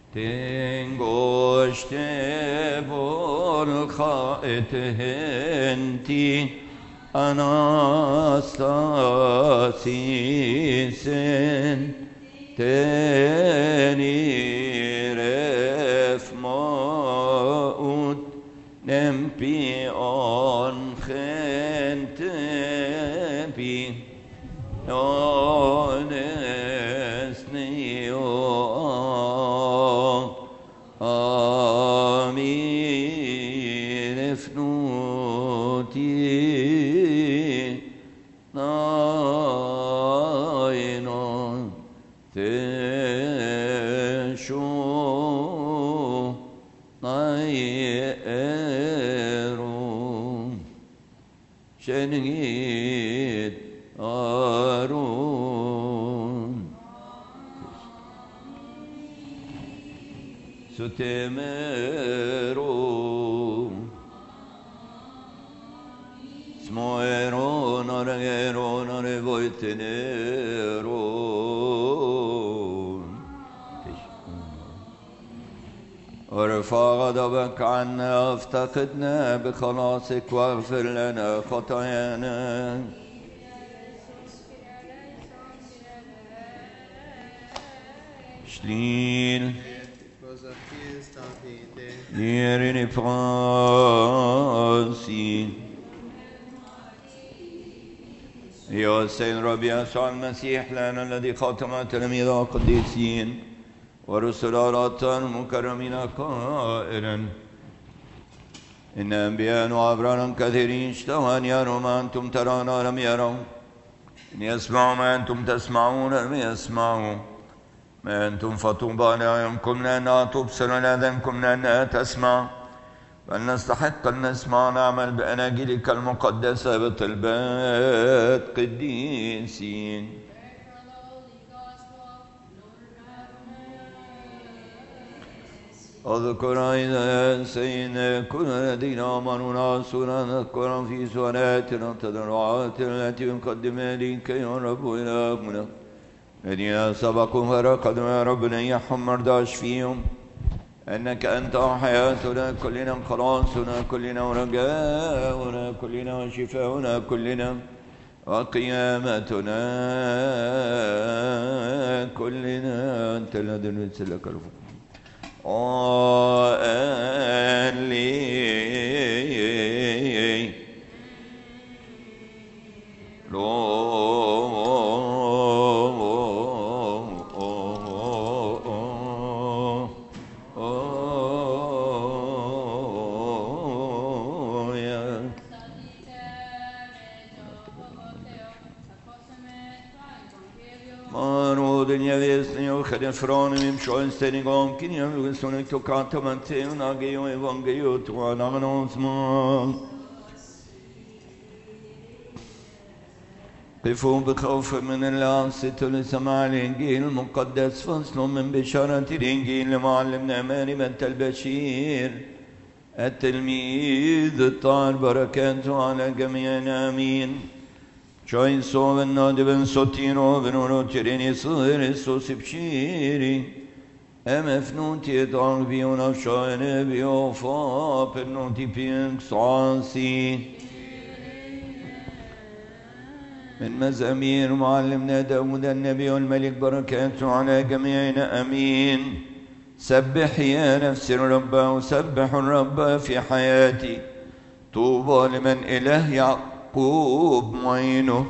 تنگشته بالخائت هنتی Anastasisen teniref maut nempi on gentepi onesnio amin efnuti Nainon teshu naierum shenit arun sutemerum smoeron argeron arvoiteneron ارفع غضبك عنا افتقدنا بخلاصك واغفر لنا خطايانا شليل ليرني فرانسي يا سيد ربي يسوع المسيح لنا الذي خاتم تلاميذ القديسين ورسل الأطهار المكرمين قائلا إن أنبياء وأبرارا كثيرين اشتهوا أن يروا ما أنتم ترون ولم يروا إن يسمعوا ما أنتم تسمعون ولم يسمعوا ما أنتم فطوبى لأعينكم لأنها تبصر ولأذانكم لأنها تسمع فلنستحق أن نسمع ونعمل بأناجيلك المقدسة بطلبات قديسين اذكر أيضا سيدنا كل الذين آمنوا ناصرا نذكرا في سؤالاتنا التضرعات التي نقدمها إليك يا رب إلهنا الذين سبقوا فرقدوا يا رب نيحهم مرضى اشفيهم أنك أنت حياتنا كلنا خلاصنا كلنا ورجاؤنا كلنا وشفاؤنا كلنا وقيامتنا كلنا أنت الذي نرسل لك الفضل Från sjönständig omkring jag som inte kan ta man till och ge och evangeliet och annonsman. قفوا بخوف من الله ستر سماع الإنجيل المقدس فصل من بشارة الإنجيل لمعلمنا مارمة البشير التلميذ الطاهر بركاته على جميعنا آمين. Ciò sovenno ben sottino venuto tirini sere sosi pshiri emefnuti et alvi una shane bio fa per non ti pink sansi من مزامير معلمنا داود النبي والملك بركاته على جميعنا امين. سبح يا نفس الرب وسبح الرب في حياتي طوبى لمن اله يعقوب معينه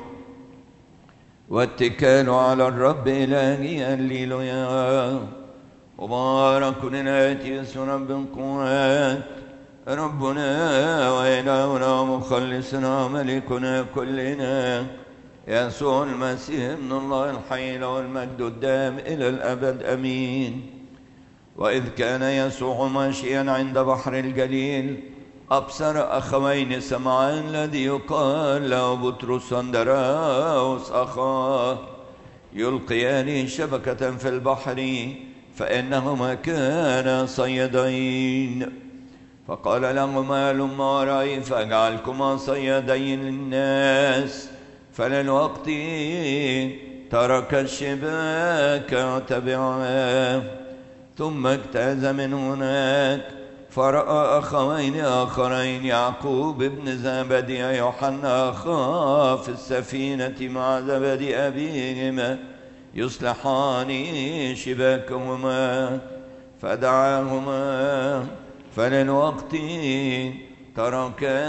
واتكال على الرب إلهي هللويا. مبارك ناتي يسوع رب القوات ربنا وإلهنا ومخلصنا ملكنا كلنا يسوع المسيح ابن الله الحي له المجد الدائم إلى الأبد آمين. وإذ كان يسوع ماشيا عند بحر الجليل أبصر أخوين سمعان الذي يقال له بطرس واندراوس أخاه يلقيان شبكة في البحر فإنهما كانا صيادين. فقال لهما هلما وراي فأجعلكما صيادين للناس. فللوقت ترك الشباك وتبعا ثم اجتاز من هناك فرأى أخوين آخرين، يعقوب ابن زبدي يوحنا أخاه في السفينة مع زبدي أبيهما يصلحان شباكهما، فدعاهما، فللوقت تركا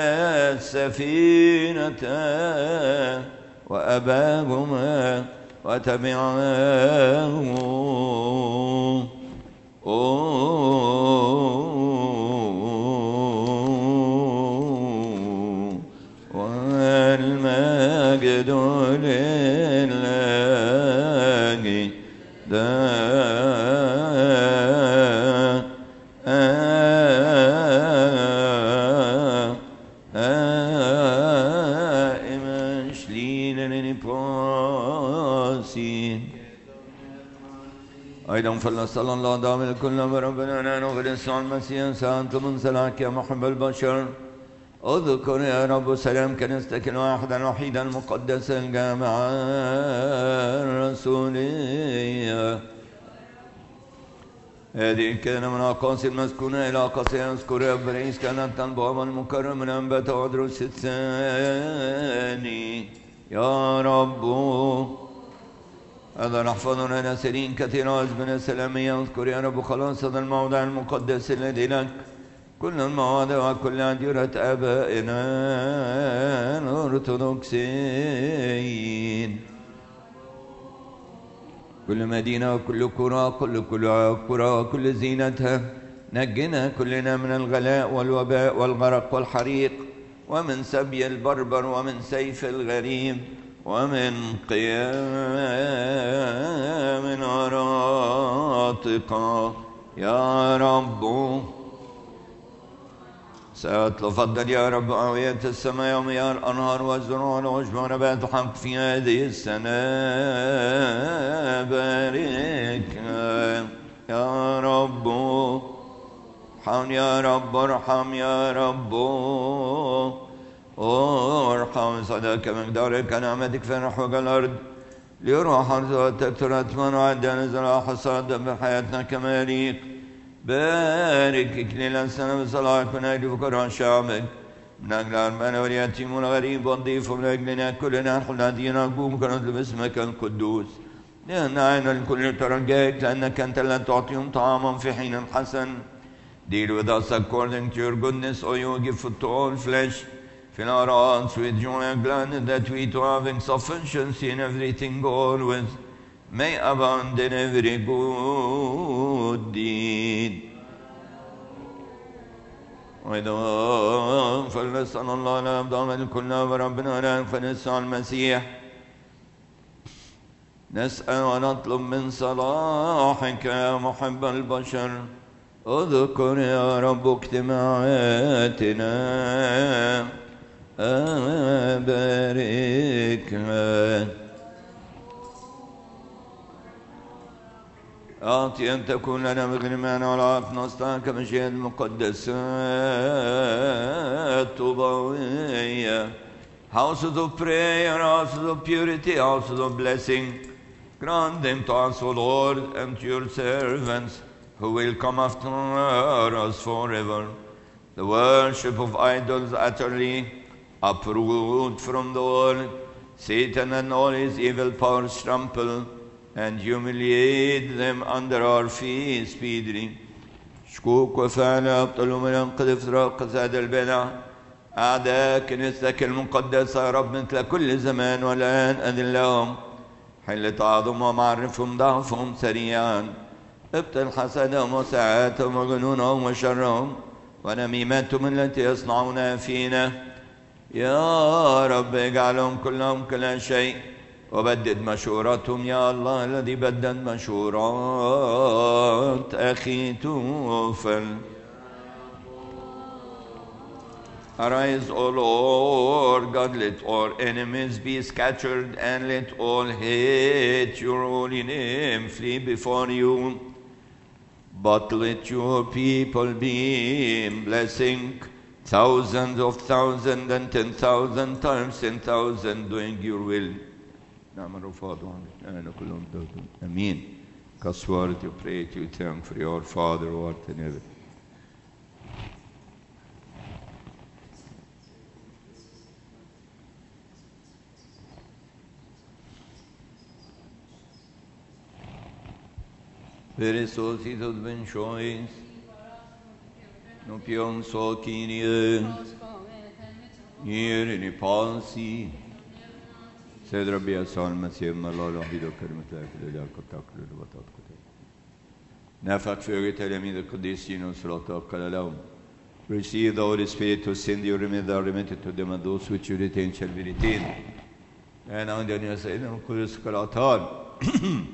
السفينة وأباهما وتبعاه. والمجد لله دائما شليل نباسين. أيضا فلنسأل الله دائما كل ربنا نغفر يسوع المسيح سأنت من سلاك يا محب البشر. اذكر يا رب سلام كنيستك الواحدة الوحيدة المقدسة الجامعة الرسولية، هذه الكلمة من أقاصي المسكونة إلى أقاصي أذكر برئيس كانت البابا المكرم من أنبات ودروس الثاني. يا رب هذا نحفظنا ناسرين كثيرا من السلامية. اذكر يا رب خلاص هذا الموضع المقدس الذي لك كل المواضع وكل أديرة آبائنا الأرثوذكسيين، كل مدينة وكل قرى كل قرى وكل زينتها. نجنا كلنا من الغلاء والوباء والغرق والحريق، ومن سبي البربر، ومن سيف الغريم، ومن قيام عراتقة. يا رب ستفضل يا رب أوعية السماء ومياه الأنهار والزروع والعشب ونبات حق في هذه السنة. باركنا يا رب، ارحم يا رب، ارحم يا رب، ارحم صداك مقدارك نعمتك في نحوك الأرض ليروح أرزواتك ترتمن وعدى نزل حصاد بحياتنا كما يليق. بارك إكليل السنة بصلاحك من أجل فقراء شعبك، من أجل أرمانا واليتيم والغريب والضيف، ومن أجلنا كلنا نحن دينا نقوم كنطلب اسمك القدوس، لأن عين الكل ترجاك، لأنك أنت لا تعطيهم طعاما في حين حسن. Deal with us according to your goodness, O you give food to all flesh. Fill our hearts with joy and gladness, that we, to having sufficiency in everything always, may abound in every good deed. وإذا فلنسأل الله لا يبدأ كلنا وربنا لا فنسأل المسيح، نسأل ونطلب من صلاحك يا محب البشر. اذكر يا رب اجتماعاتنا، باركها. أعطي أن تكون لنا بغنمانا والعاف نصنعك مشيئة المقدسات طوبوية. Houses of prayer, houses of purity, houses of blessing. Grant them to us, O Lord, and to your servants who will come after us forever. The worship of idols utterly uproot from the world. Satan and all his evil powers trample and humiliate them under our feet speedily. شكوك وفعل أبطلوا من أنقذ افتراق قساد البدع. أعداء كنيستك المقدسة يا رب مثل كل زمان والآن أذلهم، حل تعظمهم وعرفهم ضعفهم سريعا. ابطل حسدهم وساعاتهم وجنونهم وشرهم ونميماتهم التي يصنعونها فينا. يا رب اجعلهم كلهم كل شيء، وبدد مشوراتهم يا الله الذي بدد مشورات أخي توفل. Arise, O Lord God, let all enemies be scattered, and let all hate your holy name flee before you. But let your people be in blessing, thousands of thousands and 10,000 times 10,000, doing your will. نعم الرفاض وعلينا كلهم. أمين. 'Cause word to pray to you, thank for your Father who art in heaven. Peresosis ben choice, no pion so Kyrie, here in Ipalsi, said Rabbi Asal Masih Malala Hido Kermata Filada Kotaklu Batat Kotak. Nafak Fury Telemi the Kodisino Slota Kalalum. Receive the Holy Spirit to send you remitted to them and those which you retain shall be retained. And on the Nasa Kurus Kalatan.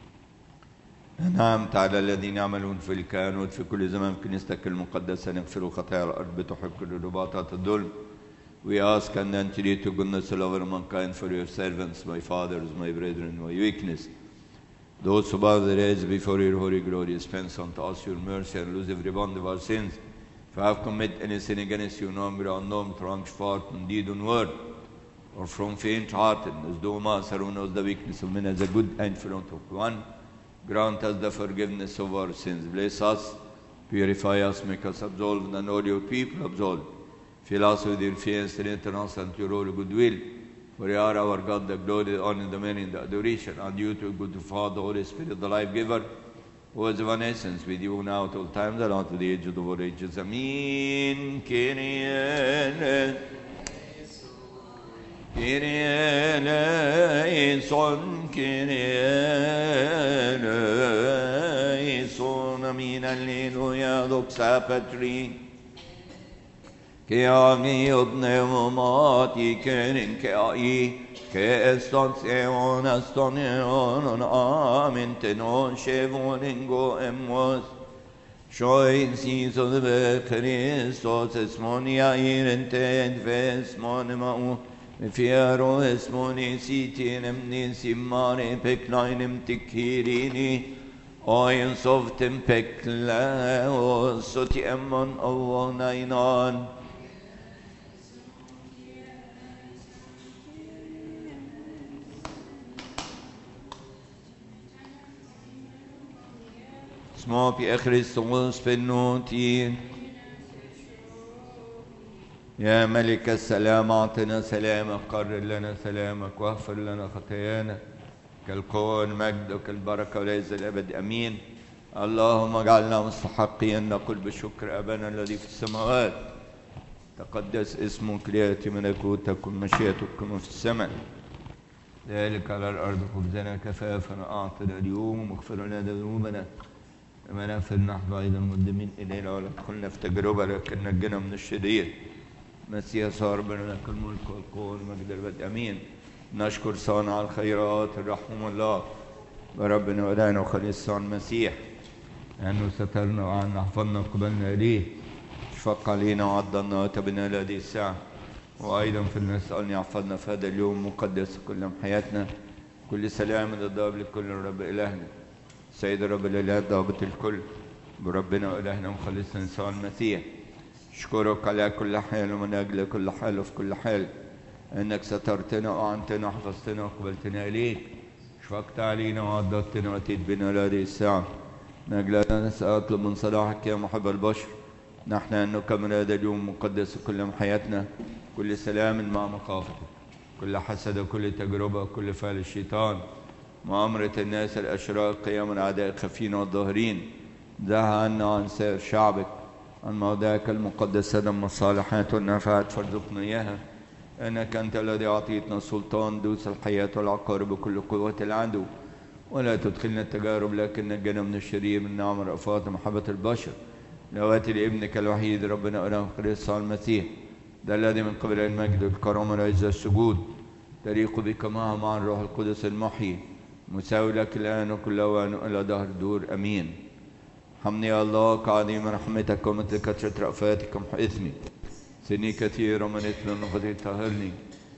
نعمت على الذين يعملون في الكهنوت في كل زمان في كنيستك المقدسة نغفر خطايا الأرض بتحب كل رباطات الظلم. We ask and entreat to goodness all over mankind for your servants, my fathers, my brethren, my weakness. Those who bow their heads before your holy glory, dispense unto us your mercy and lose every bond of our sins. If I have committed any sin against you, known or unknown, through fart, in deed and word, or from faint-heartedness, do Master who knows the weakness of men as a good and front of one. Grant us the forgiveness of our sins. Bless us, purify us, make us absolved, and all your people absolved. Fill us with your fear and strengthen us unto your holy goodwill. For you are our God, the glory, the honor, the merit, the adoration, and you to good Father, Holy Spirit, the life giver, who is one essence with you now at all times and unto the age of all ages. Amen. Kyrie Kyrie eleison, Kyrie eleison, amen, alleluia, doxa patri. Che ami odneumati, che ai, che estanzione, amen, te non scevolingo emos. Shoin season of Christos, esmonia irente, and vesmonimau. Fiero esmoni sitinem nisimane peclinem tikirini, oin softem pecleo sotiemon ovonainan. Små pi Christos penoti. يا ملك السلام أعطنا سلامك، قرر لنا سلامك واغفر لنا خطايانا كالقوة والمجد وكالبركة والعز الأبد أمين. اللهم اجعلنا مستحقين نقول بشكر أبانا الذي في السماوات، تقدس اسمك، ليأتي ملكوتك ومشيئتك كما في السماء ذلك على الأرض. خبزنا كفافنا أعطنا اليوم، واغفر لنا ذنوبنا كما نغفر نحن أيضا المقدمين إلينا، ولا تدخلنا في تجربة لكن نجنا من الشرير. مسيح صار ربنا لك الملك والقوة والمجد الأبد أمين. نشكر صانع الخيرات الرحمن الله وربنا وإلهنا وخليصنا المسيح أنه سترنا وعنا حفظنا وقبلنا إليه، شفق علينا وعضنا وتبنا إلى هذه الساعة. وأيضا في نسألني يحفظنا في هذا اليوم مقدس كل حياتنا، كل سلام الضاب لكل رب إلهنا سيد الرب الإله ضابط الكل بربنا وإلهنا وخليصنا يسوع المسيح. أشكرك على كل حال ومن أجل كل حال وفي كل حال، أنك سترتنا وأعنتنا وحفظتنا وقبلتنا إليك، شفقت علينا وعضدتنا وأتيت بنا لهذه الساعة. من أجل أن نسأل من صلاحك يا محب البشر، نحن أن نكمل هذا اليوم مقدس كل حياتنا، كل سلام مع مخافتك، كل حسد وكل تجربة وكل فعل الشيطان، مؤامرة الناس الأشرار، قيام الأعداء الخفين والظاهرين. دعها عنا عن سائر شعبك، عن موضعك المقدس لما الصالحات والنافعات فارزقنا إياها، أنك أنت الذي أعطيتنا السلطان دوس الحياة والعقارب بكل قوة العدو، ولا تدخلنا التجارب لكن نجنا من الشرير، من نعم رأفات محبة البشر. لواتي لابنك الوحيد ربنا إله كريستوس المسيح، ده الذي من قبل المجد والكرامة والعز والسجود تليق بك معه مع الروح القدس المحيي، مساوي لك الآن وكل أوان إلى دهر دور أمين. حمني يا الله كعظيم رحمتك ومثل كثرة رأفاتك ومحو إثمي، سني كثيرة من إثم وخطيئة طهرني،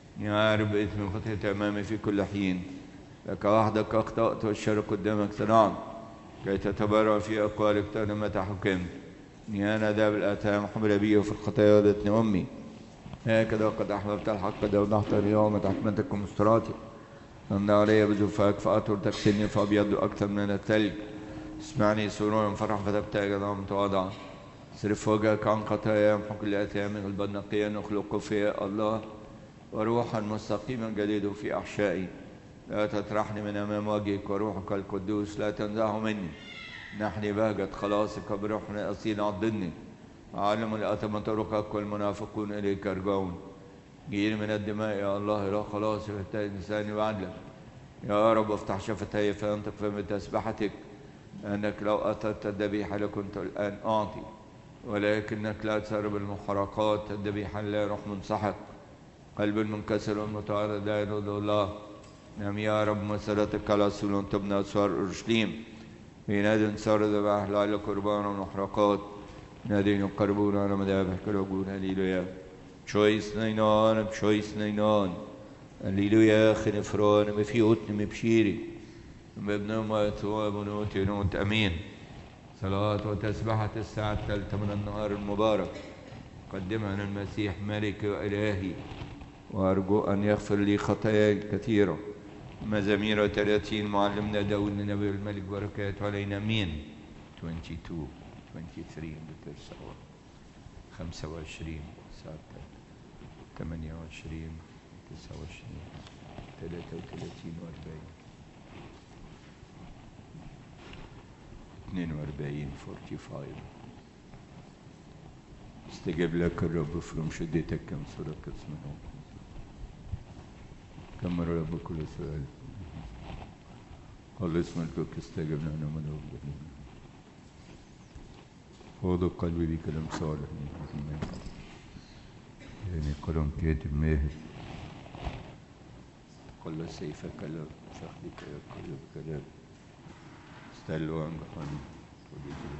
يا رب إثمي وخطيئة أمامي في كل حين. لك وحدك أخطأت والشر قدامك صنعت، كي تتبرع في أقوالك تأنا متى حكمت. يا نداب الآثام حمل بي وفي الخطايا ولدتني أمي، هكذا قد أحببت الحق وضحت اليوم حكمتك ومستراتك. أمضى علي بزفاك فأطر تغسلني فأبيض أكثر من الثلج. اسمعني سرورا فرح فتبتهج نعم متواضعة. صرف وجهك عن خطايا يمحو كل آثامي قلبا نقيا نخلق فيا الله وروحا مستقيما جديد في أحشائي. لا تطرحني من أمام وجهك وروحك القدوس لا تنزعه مني. نحني بهجة خلاصك بروح أصيل عضدني. عالم الأثم طرقك والمنافقون إليك يرجعون. جيل من الدماء يا الله إلى خلاصي واهتدي لساني وعدلك. يا رب افتح شفتي فينطق فم تسبحتك. أنك لو أتت الذبيحة لكنت الآن أعطي ولكنك لا تسرب المحرقات. الذبيحة لا روح منسحق قلب المنكسر والمتعرض لا يرضى الله. نعم يا رب مسيرتك على سلون تبنى أسوار أورشليم. في ناد صار ذبائح لعل قربان ومحرقات. نادين يقربون على مذابح كالوجود. هللويا. بشويس نينان بشويس نينان. هللويا. خنفران مفيوتن مبشيري بابن موت وبنوت نوت أمين. صلاة وتسبحة الساعة الثالثة من النهار المبارك قدمها للمسيح ملك وإلهي وأرجو أن يغفر لي خطاياي كثيرة. مزامير 30 معلمنا داود النبي الملك بركاته علينا أمين. 22 23 بترسل 25 28 29 33 و40 42 45. استجب لك الرب from شدتك كم سورة اسمه كم مرة رب كل سؤال. قال اسم الكوك استجبنا أنا من رب وضع قلبي بكلام صالح يعني قلم كاتب ماهر. قل سيفك لا فخذك يا قلب كلام استلوا عن